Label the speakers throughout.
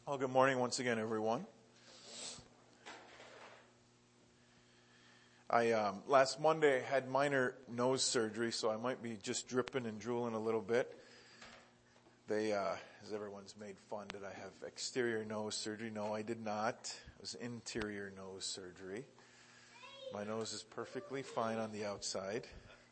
Speaker 1: Well, good morning once again, everyone. Last Monday had minor nose surgery, so I might be just dripping and drooling a little bit. As everyone's made fun, did I have exterior nose surgery? No, I did not. It was interior nose surgery. My nose is perfectly fine on the outside.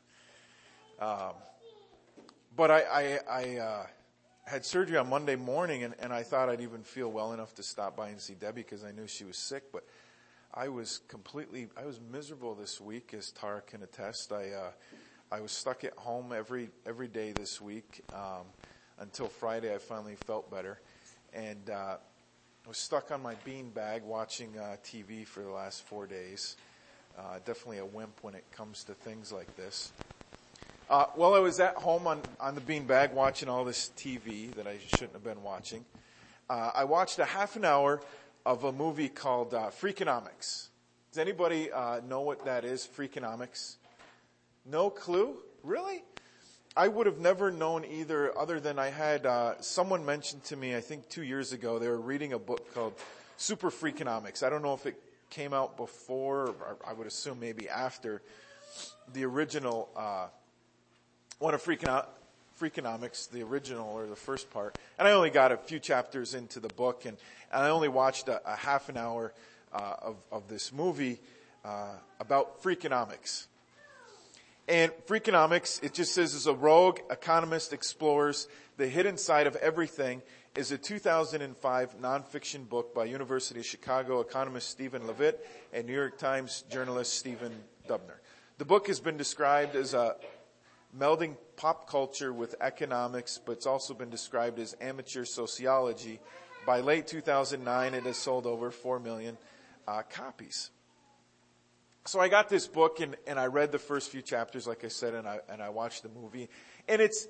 Speaker 1: But I had surgery on Monday morning, and I thought I'd even feel well enough to stop by and see Debbie because I knew she was sick. But I was miserable this week, as Tara can attest. I was stuck at home every day this week until Friday. I finally felt better, and I was stuck on my bean bag watching TV for the last 4 days. Definitely a wimp when it comes to things like this. While I was at home on the beanbag watching all this TV that I shouldn't have been watching, I watched a half an hour of a movie called Freakonomics. Does anybody know what that is, Freakonomics? No clue? Really? I would have never known either, other than I had someone mentioned to me, I think 2 years ago, they were reading a book called Super Freakonomics. I don't know if it came out before, or I would assume maybe after the original one of Freakonomics, the original or the first part. And I only got a few chapters into the book, and I only watched a half an hour of this movie about Freakonomics. And Freakonomics, it just says, is a rogue economist explores the hidden side of everything, is a 2005 nonfiction book by University of Chicago economist Stephen Levitt and New York Times journalist Stephen Dubner. The book has been described as a melding pop culture with economics, but it's also been described as amateur sociology. By late 2009, it has sold over 4 million copies. So I got this book and I read the first few chapters, like I said, and I watched the movie, and it's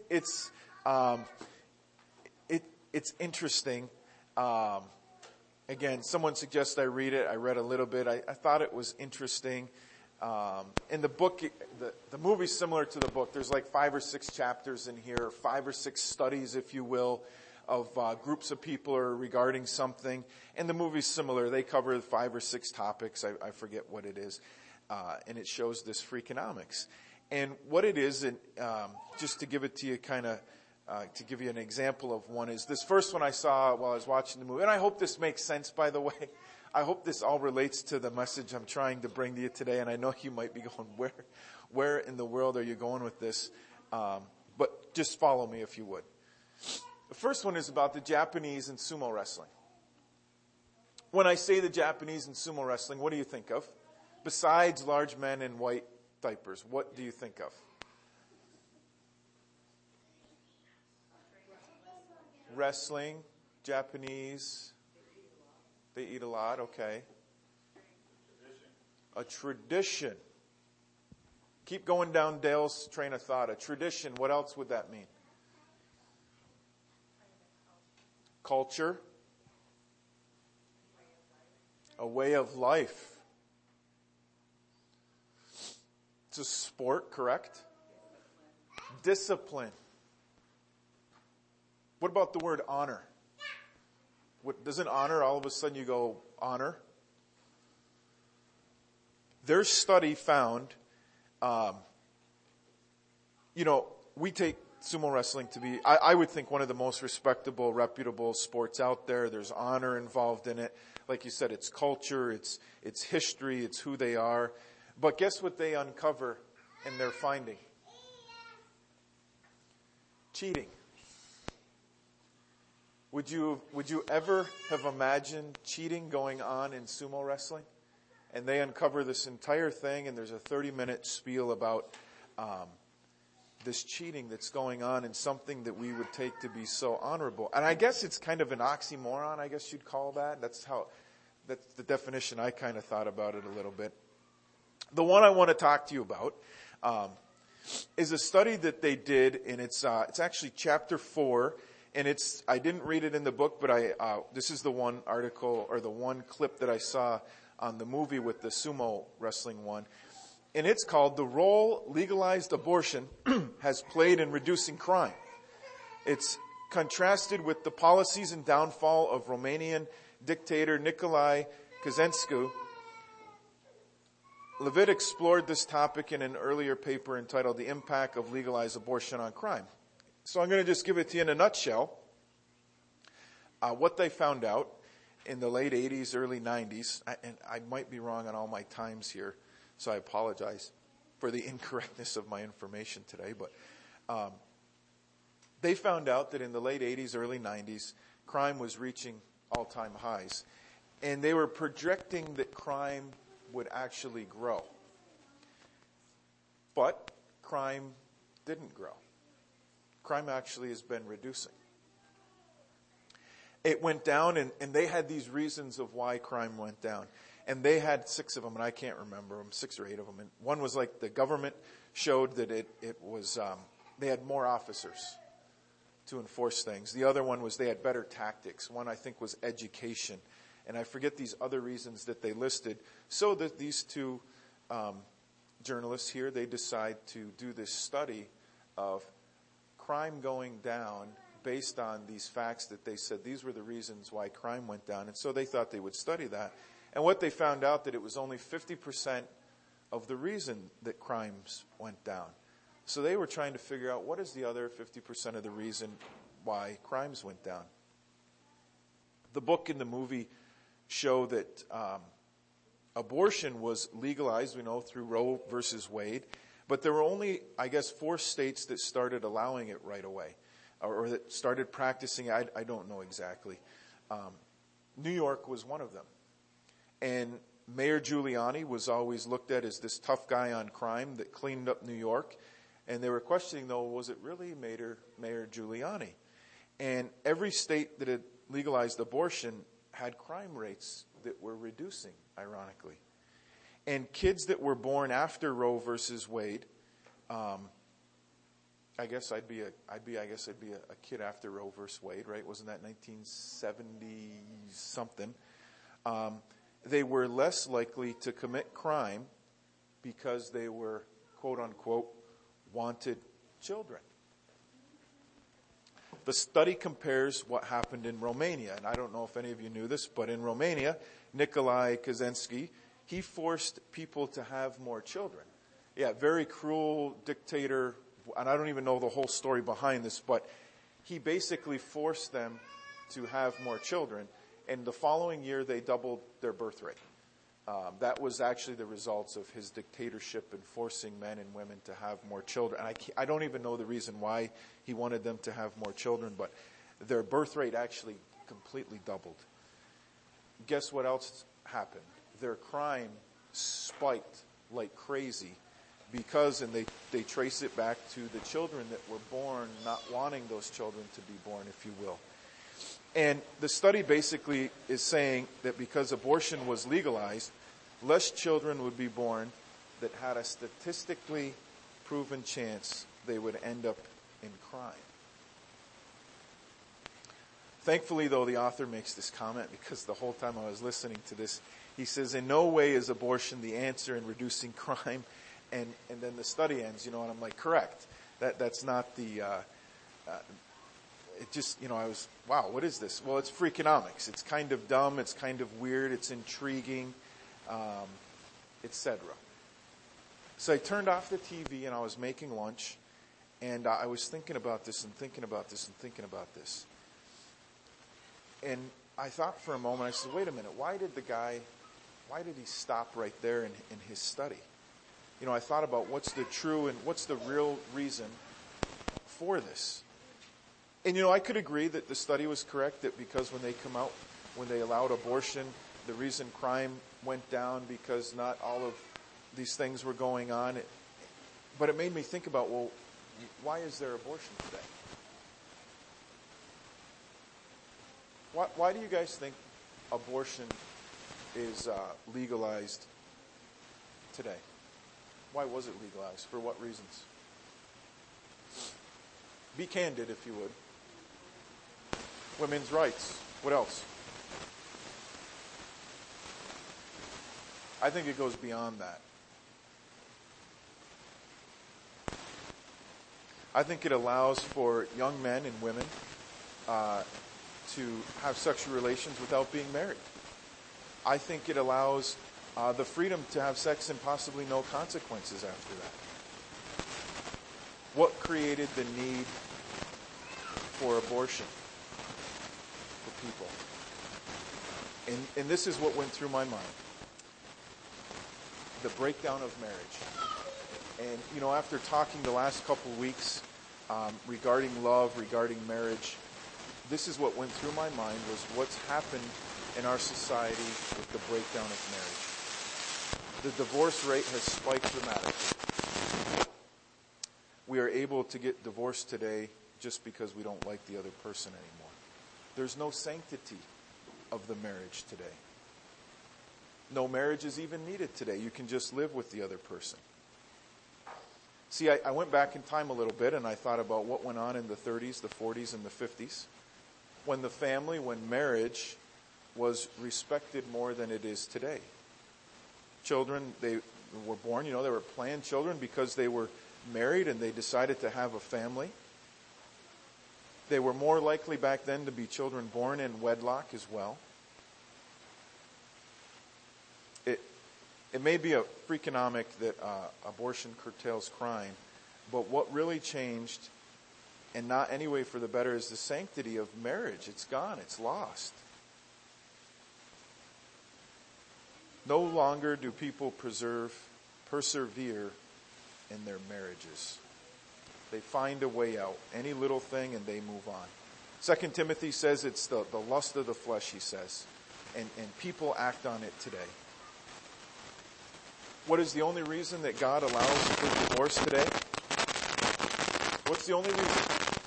Speaker 1: interesting. Again, someone suggested I read it. I read a little bit. I thought it was interesting. In the book, the movie's similar to the book. There's like 5 or 6 chapters in here, 5 or 6 studies, if you will, of groups of people are regarding something. And the movie's similar. They cover 5 or 6 topics. I forget what it is. And it shows this Freakonomics. And what it is, and just to give it to you to give you an example of one, is this first one I saw while I was watching the movie. And I hope this makes sense, by the way. I hope this all relates to the message I'm trying to bring to you today. And I know you might be going, where in the world are you going with this? But just follow me if you would. The first one is about the Japanese and sumo wrestling. When I say the Japanese and sumo wrestling, what do you think of? Besides large men in white diapers, what do you think of? Wrestling, Japanese. They eat a lot, okay. A tradition. Keep going down Dale's train of thought. A tradition, what else would that mean? Culture. A way of life. It's a sport, correct? Discipline. What about the word honor? Doesn't honor, all of a sudden you go, honor? Their study found, we take sumo wrestling to be, I would think, one of the most respectable, reputable sports out there. There's honor involved in it. Like you said, it's culture, it's history, it's who they are. But guess what they uncover in their finding? Cheating. Would you ever have imagined cheating going on in sumo wrestling? And they uncover this entire thing, and there's a 30-minute spiel about this cheating that's going on in something that we would take to be so honorable. And I guess it's kind of an oxymoron, I guess you'd call that. That's the definition I kind of thought about it a little bit. The one I want to talk to you about is a study that they did, and it's actually chapter 4. And I didn't read it in the book, but this is the one article or the one clip that I saw on the movie with the sumo wrestling one. And it's called "The Role Legalized Abortion Has Played in Reducing Crime." It's contrasted with the policies and downfall of Romanian dictator Nicolae Ceausescu, Levitt explored this topic in an earlier paper entitled The Impact of Legalized Abortion on Crime. So I'm going to just give it to you in a nutshell. What they found out in the late 80s, early 90s, and I might be wrong on all my times here, so I apologize for the incorrectness of my information today, but they found out that in the late 80s, early 90s, crime was reaching all-time highs. And they were projecting that crime would actually grow. But crime didn't grow. Crime actually has been reducing. It went down, and they had these reasons of why crime went down. And they had 6 of them, and I can't remember them, 6 or 8 of them. And one was like the government showed that it was, they had more officers to enforce things. The other one was they had better tactics. One, I think, was education. And I forget these other reasons that they listed. So that these 2 journalists here, they decide to do this study of crime going down based on these facts that they said these were the reasons why crime went down. And so they thought they would study that. And what they found out that it was only 50% of the reason that crimes went down. So they were trying to figure out what is the other 50% of the reason why crimes went down. The book and the movie show that abortion was legalized, we know, through Roe versus Wade. But there were only, I guess, 4 states that started allowing it right away, or that started practicing it. I don't know exactly. New York was one of them. And Mayor Giuliani was always looked at as this tough guy on crime that cleaned up New York. And they were questioning, though, was it really Mayor Giuliani? And every state that had legalized abortion had crime rates that were reducing, ironically. And kids that were born after Roe versus Wade, I guess I'd be a kid after Roe versus Wade, right? Wasn't that 1970 something? They were less likely to commit crime because they were, quote unquote, wanted children. The study compares what happened in Romania, and I don't know if any of you knew this, but in Romania, Nicolae Ceausescu, he forced people to have more children. Yeah, very cruel dictator, and I don't even know the whole story behind this, but he basically forced them to have more children, and the following year they doubled their birth rate. That was actually the results of his dictatorship and forcing men and women to have more children. And I don't even know the reason why he wanted them to have more children, but their birth rate actually completely doubled. Guess what else happened? Their crime spiked like crazy because, and they trace it back to the children that were born, not wanting those children to be born, if you will. And the study basically is saying that because abortion was legalized, less children would be born that had a statistically proven chance they would end up in crime. Thankfully, though, the author makes this comment because the whole time I was listening to this, he says, in no way is abortion the answer in reducing crime. And then the study ends, and I'm like, correct. That's not the... It just, I was, wow, what is this? Well, it's Freakonomics. It's kind of dumb. It's kind of weird. It's intriguing, etc. So I turned off the TV and I was making lunch, and I was thinking about this and thinking about this and thinking about this. And I thought for a moment, I said, wait a minute, why did he stop right there in his study? I thought about what's the true and what's the real reason for this. And, I could agree that the study was correct, that because when they allowed abortion, the reason crime went down because not all of these things were going on. But it made me think about, well, why is there abortion today? Why do you guys think abortion is legalized today? Why was it legalized? For what reasons? Be candid, if you would. Women's rights. What else? I think it goes beyond that. I think it allows for young men and women to have sexual relations without being married. I think it allows the freedom to have sex and possibly no consequences after that. What created the need for abortion for people? And this is what went through my mind. The breakdown of marriage. And, after talking the last couple of weeks regarding love, regarding marriage, this is what went through my mind was what's happened in our society with the breakdown of marriage. The divorce rate has spiked dramatically. We are able to get divorced today just because we don't like the other person anymore. There's no sanctity of the marriage today. No marriage is even needed today. You can just live with the other person. See, I went back in time a little bit and I thought about what went on in the 30s, the 40s, and the 50s. When marriage was respected more than it is today. Children, they were born, they were planned children because they were married and they decided to have a family. They were more likely back then to be children born in wedlock as well. It may be a freakonomic that abortion curtails crime, but what really changed, and not anyway for the better, is the sanctity of marriage. It's gone. It's lost. No longer do people persevere in their marriages. They find a way out. Any little thing and they move on. 2 Timothy says it's the lust of the flesh, he says. And people act on it today. What is the only reason that God allows for divorce today? What's the only reason?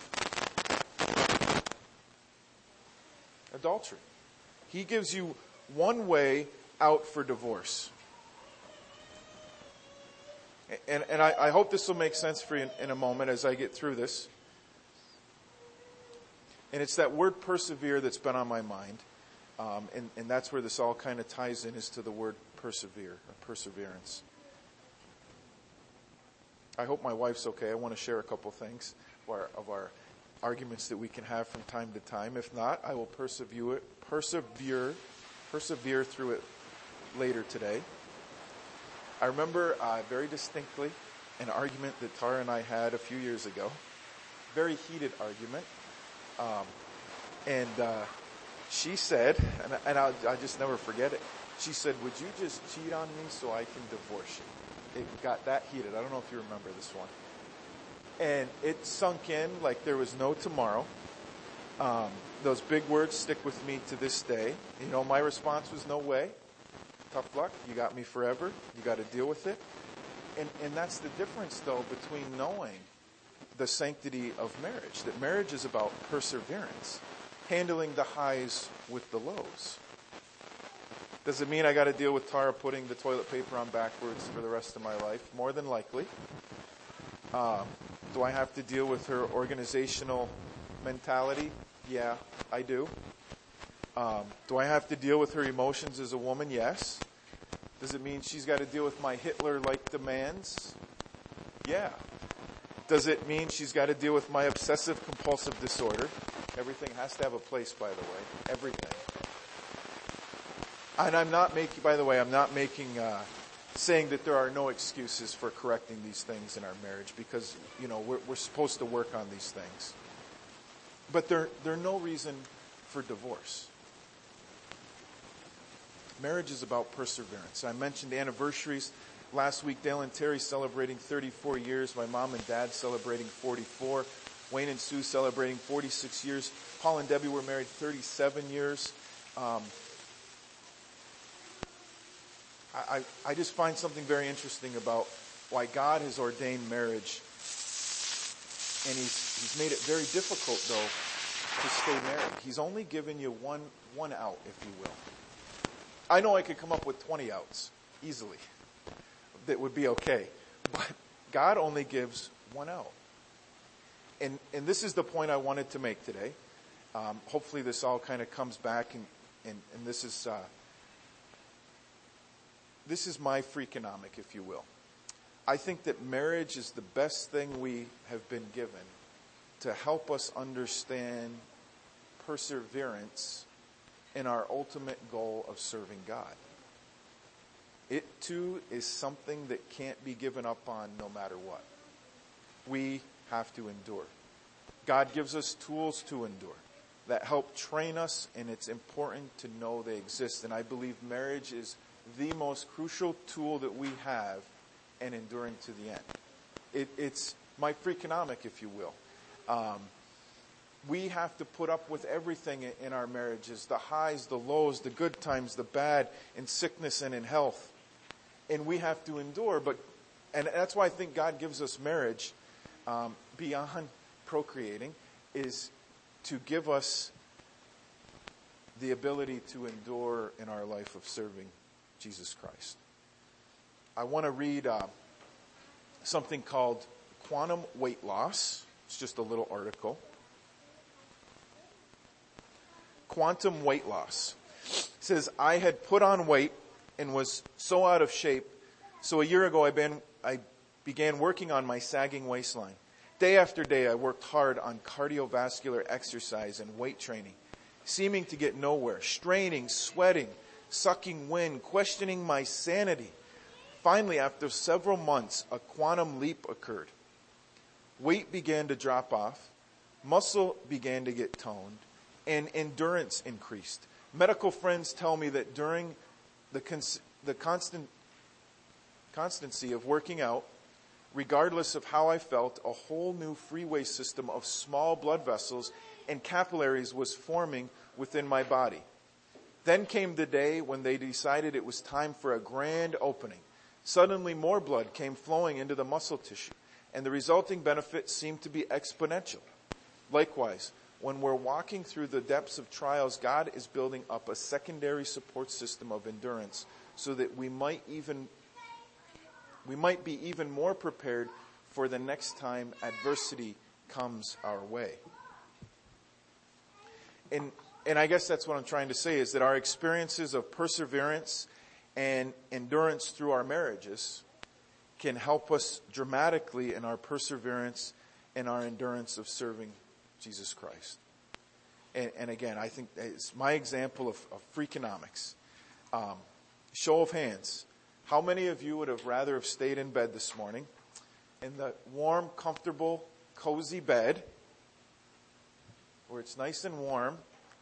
Speaker 1: Adultery. He gives you one way out for divorce. And I hope this will make sense for you in a moment as I get through this. And it's that word persevere that's been on my mind. And that's where this all kind of ties in, is to the word persevere, or perseverance. I hope my wife's okay. I want to share a couple things of our arguments that we can have from time to time. If not, I will persevere through it later today. I remember very distinctly an argument that Tara and I had a few years ago. Very heated argument. She said, and I just never forget it, she said, "Would you just cheat on me so I can divorce you?" It got that heated. I don't know if you remember this one. And it sunk in like there was no tomorrow. Those big words stick with me to this day. My response was, "No way. Tough luck. You got me forever. You got to deal with it." And that's the difference, though, between knowing the sanctity of marriage. That marriage is about perseverance. Handling the highs with the lows. Does it mean I got to deal with Tara putting the toilet paper on backwards for the rest of my life? More than likely. Do I have to deal with her organizational mentality? Yeah, I do. Do I have to deal with her emotions as a woman? Yes. Does it mean she's got to deal with my Hitler-like demands? Yeah. Does it mean she's got to deal with my obsessive-compulsive disorder? Everything has to have a place, by the way. Everything. And I'm not making, saying that there are no excuses for correcting these things in our marriage, because, we're supposed to work on these things. But they're no reason for divorce. Marriage is about perseverance. I mentioned anniversaries. Last week, Dale and Terry celebrating 34 years. My mom and dad celebrating 44. Wayne and Sue celebrating 46 years. Paul and Debbie were married 37 years. I just find something very interesting about why God has ordained marriage. And He's made it very difficult, though, to stay married. He's only given you one out, if you will. I know I could come up with 20 outs easily. That would be okay. But God only gives one out. And this is the point I wanted to make today. Hopefully this all kind of comes back, and this is my freakonomic, if you will. I think that marriage is the best thing we have been given to help us understand perseverance in our ultimate goal of serving God. It too is something that can't be given up on no matter what. We have to endure. God gives us tools to endure that help train us, and it's important to know they exist. And I believe marriage is the most crucial tool that we have in enduring to the end. It's my Freakonomic, if you will. We have to put up with everything in our marriages, the highs, the lows, the good times, the bad, in sickness and in health. And we have to endure, and that's why I think God gives us marriage beyond procreating, is to give us the ability to endure in our life of serving Jesus Christ. I want to read something called Quantum Weight Loss. It's just a little article. Quantum weight loss. It says, I had put on weight and was so out of shape. So a year ago, I began working on my sagging waistline. Day after day, I worked hard on cardiovascular exercise and weight training, seeming to get nowhere, straining, sweating, sucking wind, questioning my sanity. Finally, after several months, a quantum leap occurred. Weight began to drop off, muscle began to get toned, and endurance increased. Medical friends tell me that during the constancy of working out, regardless of how I felt, a whole new freeway system of small blood vessels and capillaries was forming within my body. Then came the day when they decided it was time for a grand opening. Suddenly more blood came flowing into the muscle tissue, and the resulting benefit seemed to be exponential. Likewise, when we're walking through the depths of trials, God is building up a secondary support system of endurance so that we might be even more prepared for the next time adversity comes our way. And I guess that's what I'm trying to say, is that our experiences of perseverance and endurance through our marriages can help us dramatically in our perseverance and our endurance of serving Jesus Christ. And again, I think it's my example of Freakonomics. Show of hands. How many of you would have rather have stayed in bed this morning in the warm, comfortable, cozy bed where it's nice and warm,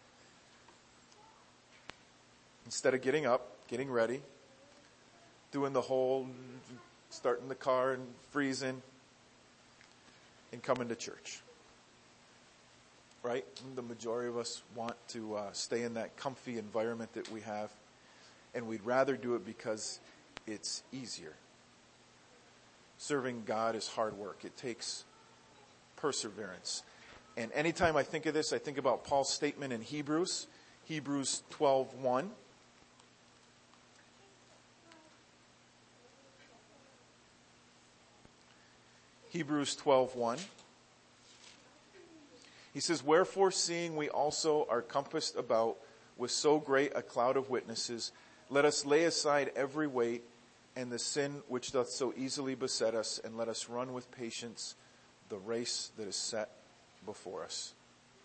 Speaker 1: instead of getting up, getting ready, doing the whole starting the car and freezing and coming to church? Right? The majority of us want to stay in that comfy environment that we have, and we'd rather do it because it's easier. Serving God is hard work. It takes perseverance. And anytime I think of this, I think about Paul's statement in Hebrews 12:1. Hebrews 12:1. He says, wherefore, seeing we also are compassed about with so great a cloud of witnesses, let us lay aside every weight and the sin which doth so easily beset us, and let us run with patience the race that is set before us.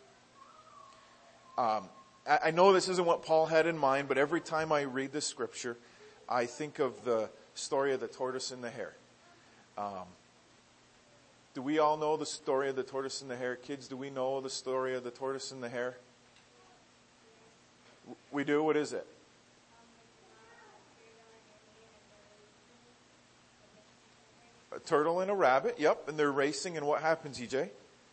Speaker 1: I know this isn't what Paul had in mind, but every time I read this scripture, I think of the story of the tortoise and the hare. Do we all know the story of the tortoise and the hare? Kids, do we know the story of the tortoise and the hare? We do? What is it? A turtle and a rabbit, yep, and they're racing, and what happens, EJ?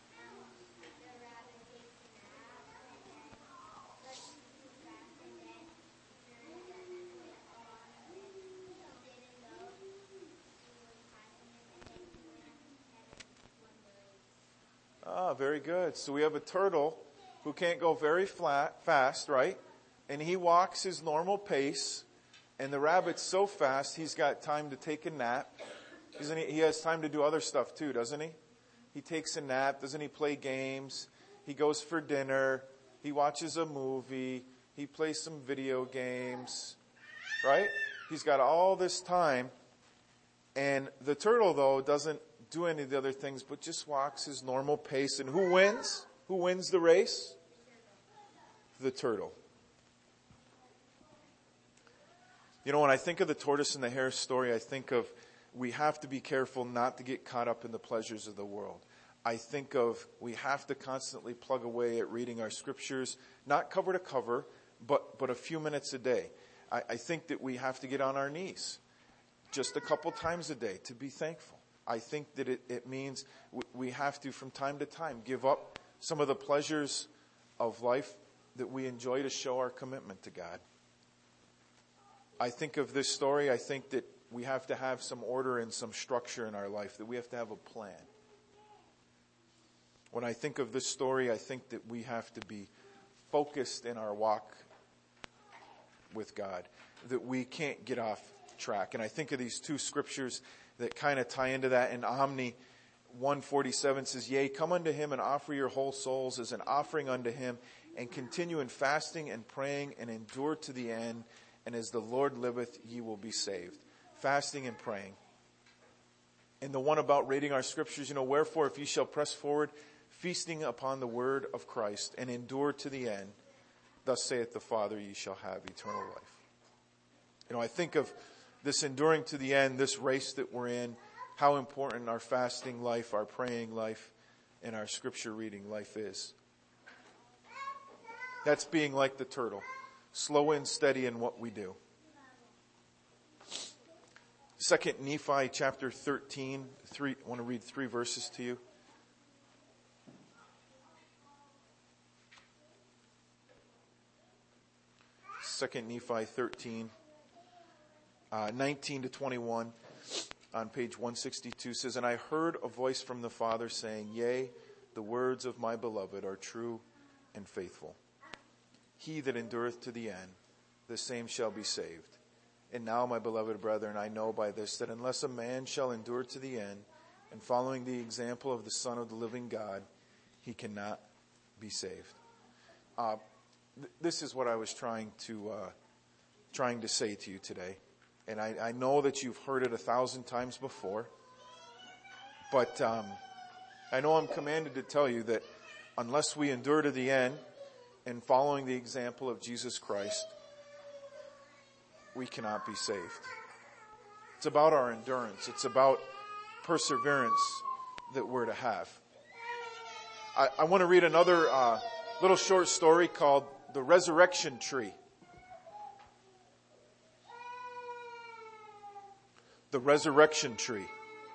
Speaker 1: Very good. So we have a turtle who can't go very fast, right? And he walks his normal pace, and the rabbit's so fast he's got time to take a nap. He has time to do other stuff too, doesn't he? He takes a nap. Doesn't he play games? He goes for dinner. He watches a movie. He plays some video games, right? He's got all this time. And the turtle, though, doesn't do any of the other things, but just walks his normal pace. And who wins? Who wins the race? the turtle. You know, when I think of the tortoise and the hare story, I think of we have to be careful not to get caught up in the pleasures of the world. I think of we have to constantly plug away at reading our scriptures, not cover to cover, but a few minutes a day. I think that we have to get on our knees just a couple times a day to be thankful. I think that it means we have to, from time to time, give up some of the pleasures of life that we enjoy to show our commitment to God. I think of this story, I think that we have to have some order and some structure in our life, that we have to have a plan. When I think of this story, I think that we have to be focused in our walk with God, that we can't get off track. And I think of these two scriptures that kind of tie into that. In Omni 1:47 says, "Yea, come unto him and offer your whole souls as an offering unto him, and continue in fasting and praying and endure to the end. And as the Lord liveth, ye will be saved." Fasting and praying. And the one about reading our scriptures, wherefore if ye shall press forward, feasting upon the word of Christ, and endure to the end, thus saith the Father, ye shall have eternal life. I think of this enduring to the end, this race that we're in, how important our fasting life, our praying life, and our scripture reading life is. That's being like the turtle, slow and steady in what we do. 2 Nephi chapter 13, I want to read 3 verses to you. Second Nephi 13, 19 to 21 on page 162 says, "And I heard a voice from the Father saying, Yea, the words of my beloved are true and faithful. He that endureth to the end, the same shall be saved. And now, my beloved brethren, I know by this, that unless a man shall endure to the end, and following the example of the Son of the living God, he cannot be saved." This is what I was trying to say to you today. And I know that you've heard it 1,000 times before. But I know I'm commanded to tell you that unless we endure to the end and following the example of Jesus Christ, we cannot be saved. It's about our endurance. It's about perseverance that we're to have. I want to read another little short story called The Resurrection Tree. The Resurrection Tree.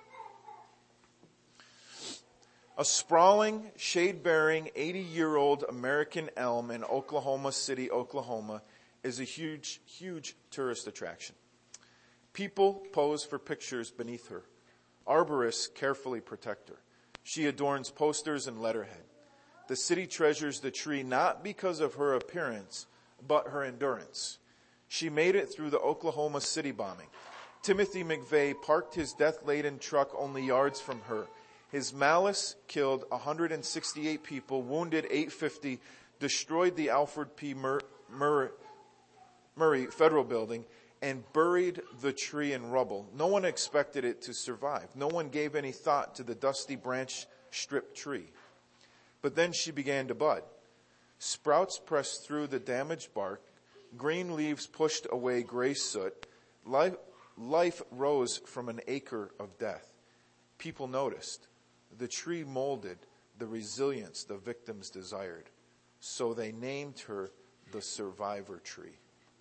Speaker 1: A sprawling, shade-bearing, 80-year-old American elm in Oklahoma City, Oklahoma, is a huge, huge tourist attraction. People pose for pictures beneath her. Arborists carefully protect her. She adorns posters and letterhead. The city treasures the tree not because of her appearance, but her endurance. She made it through the Oklahoma City bombing. Timothy McVeigh parked his death-laden truck only yards from her. His malice killed 168 people, wounded 850, destroyed the Alfred P. Murray Federal Building, and buried the tree in rubble. No one expected it to survive. No one gave any thought to the dusty branch-stripped tree. But then she began to bud. Sprouts pressed through the damaged bark. Green leaves pushed away gray soot. Life rose from an acre of death. People noticed. The tree molded the resilience the victims desired. So they named her the Survivor Tree.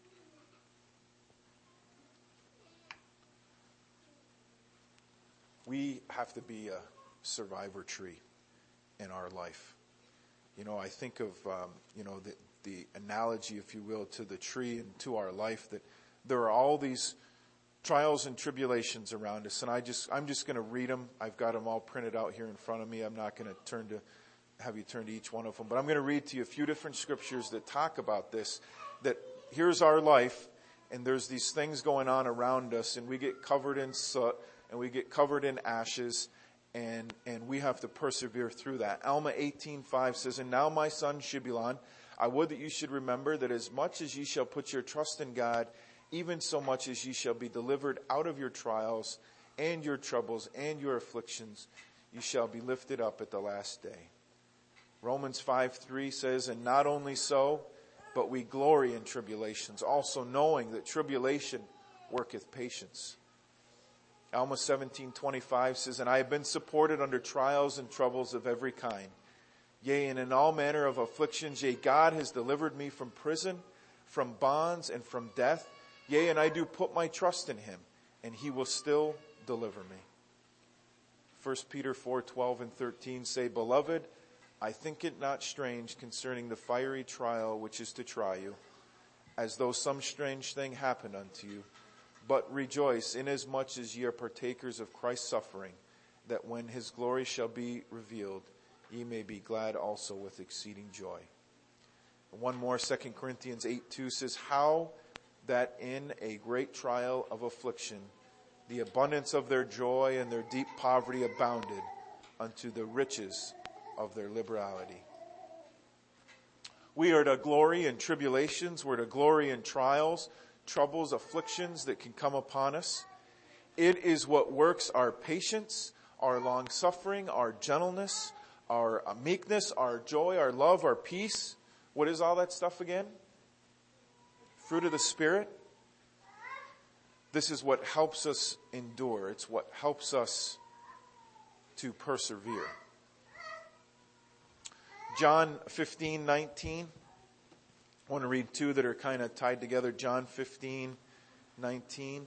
Speaker 1: We have to be a survivor tree in our life. I think of, the analogy, if you will, to the tree and to our life, that there are all these trials and tribulations around us. And I'm just going to read them. I've got them all printed out here in front of me. I'm not going to have you turn to each one of them, but I'm going to read to you a few different scriptures that talk about this, that here's our life, and there's these things going on around us, and we get covered in soot, and we get covered in ashes, and we have to persevere through that. Alma 18:5 says, "And now, my son Shibulon, I would that you should remember that as much as ye shall put your trust in God, even so much as ye shall be delivered out of your trials and your troubles and your afflictions, ye shall be lifted up at the last day." Romans 5:3 says, "And not only so, but we glory in tribulations, also knowing that tribulation worketh patience. Alma 17:25 says, and I have been supported under trials and troubles of every kind. Yea, and in all manner of afflictions, yea, God has delivered me from prison, from bonds, and from death. Yea, and I do put my trust in him, and he will still deliver me. 1 Peter 4:12 and 13 say, Beloved, I think it not strange concerning the fiery trial which is to try you, as though some strange thing happened unto you. But rejoice, inasmuch as ye are partakers of Christ's suffering, that when his glory shall be revealed, ye may be glad also with exceeding joy. One more, 2 Corinthians 8:2 says, How that in a great trial of affliction, the abundance of their joy and their deep poverty abounded unto the riches of their liberality. We are to glory in tribulations. We're to glory in trials, troubles, afflictions that can come upon us. It is what works our patience, our long-suffering, our gentleness, our meekness, our joy, our love, our peace. What is all that stuff again? Fruit of the Spirit. This is what helps us endure. It's what helps us to persevere. John 15:19. I want to read two that are kind of tied together. John 15:19.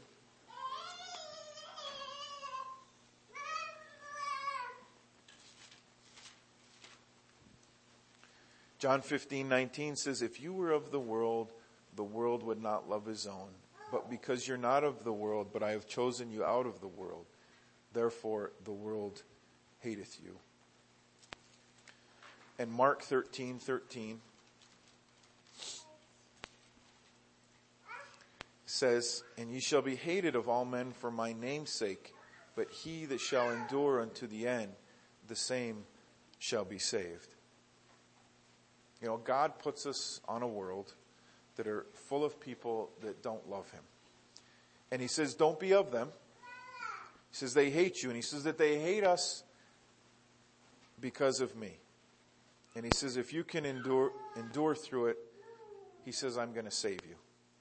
Speaker 1: John 15:19 says, If you were of the world would not love his own. But because you're not of the world, but I have chosen you out of the world, therefore the world hateth you. And Mark 13:13 says, And ye shall be hated of all men for my name's sake, but he that shall endure unto the end, the same shall be saved. You know, God puts us on a world that are full of people that don't love him. And he says, don't be of them. He says, they hate you. And he says that they hate us because of me. And he says, if you can endure through it, he says, I'm going to save you.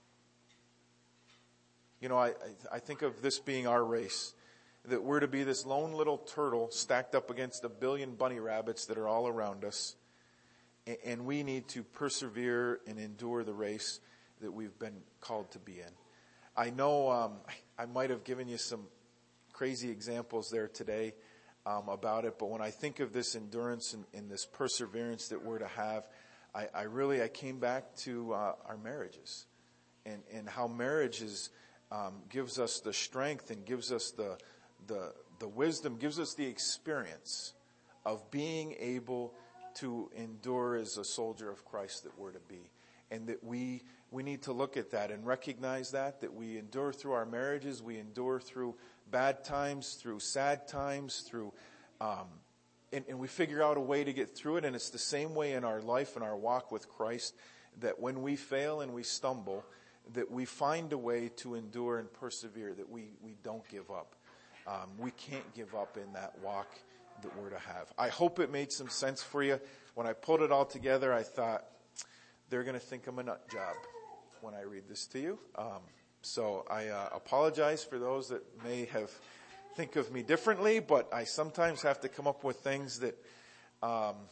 Speaker 1: You know, I think of this being our race, that we're to be this lone little turtle stacked up against a billion bunny rabbits that are all around us. And we need to persevere and endure the race that we've been called to be in. I know I might have given you some crazy examples there today about it, but when I think of this endurance and this perseverance that we're to have, I came back to our marriages and how marriages gives us the strength and gives us the wisdom, gives us the experience of being able to endure as a soldier of Christ that we're to be. And that we need to look at that and recognize that we endure through our marriages, we endure through bad times, through sad times, through, and we figure out a way to get through it. And it's the same way in our life and our walk with Christ, that when we fail and we stumble, that we find a way to endure and persevere, that we don't give up. We can't give up in that walk that we're to have. I hope it made some sense for you. When I pulled it all together, I thought, they're going to think I'm a nut job when I read this to you. So I apologize for those that may have think of me differently, but I sometimes have to come up with things that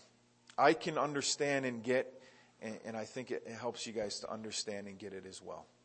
Speaker 1: I can understand and get, and I think it helps you guys to understand and get it as well.